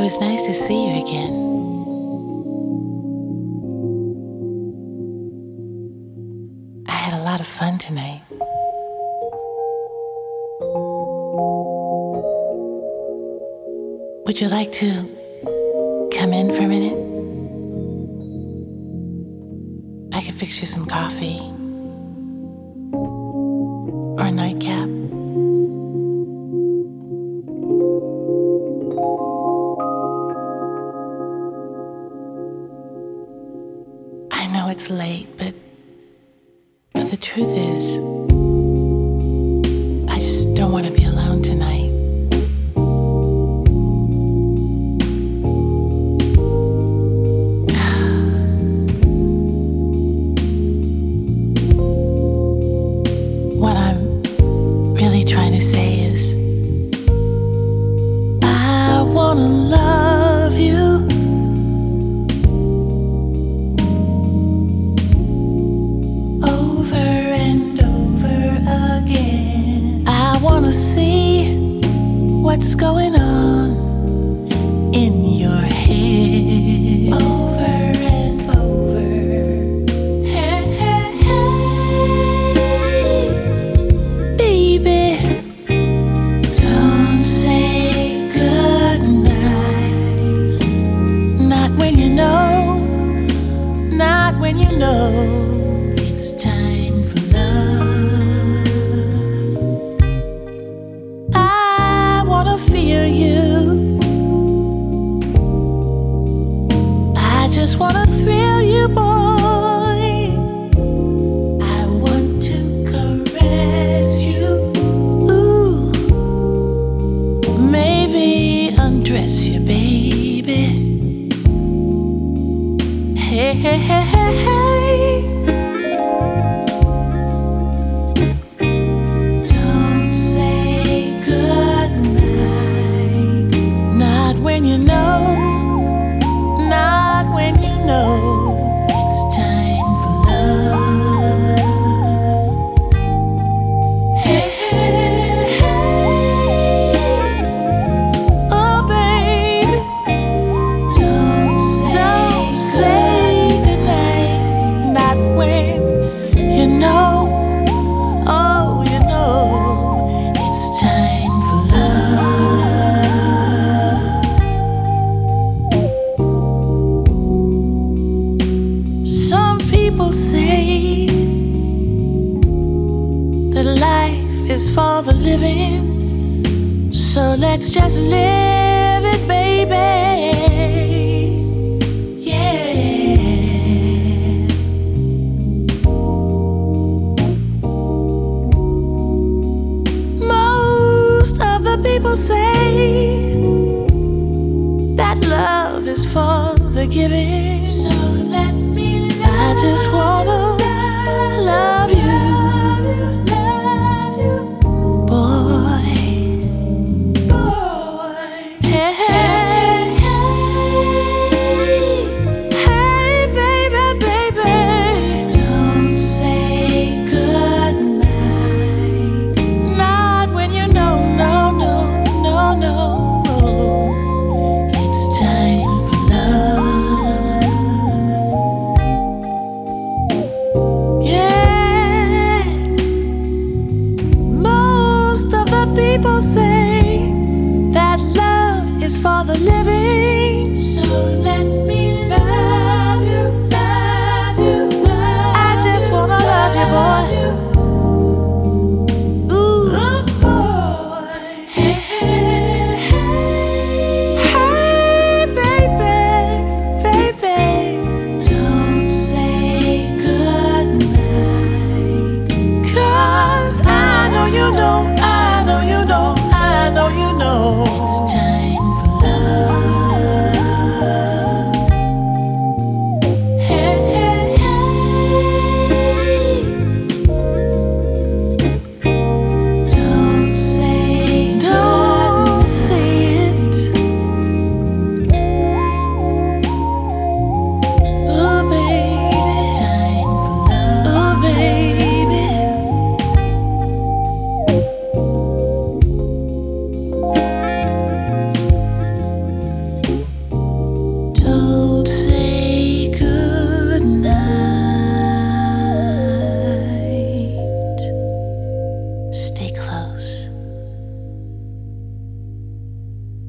was nice to see you again. I had a lot of fun tonight. Would you like to come in for a minute? I could fix you some coffee or a nightcap. I know it's late, but the truth is, I just don't want to be alone tonight. What I'm really trying to say is, I wanna love you. Over and over again. I wanna see what's going on in your head. Over and over. Hey, hey, hey. Baby, don't say goodnight. Not when you know, not when you know it's time for love. I wanna feel you. I just wanna thrill you, boy. I want to caress you. Ooh, maybe undress you, baby. Hey, hey, hey, hey, hey. Don't say goodnight. Not when you know, not when you know it's time for love. Hey, hey, hey. Oh, baby, don't say goodnight. Not when you know, oh, you know it's time for love. Some people say that life is for the living, so let's just live it, baby.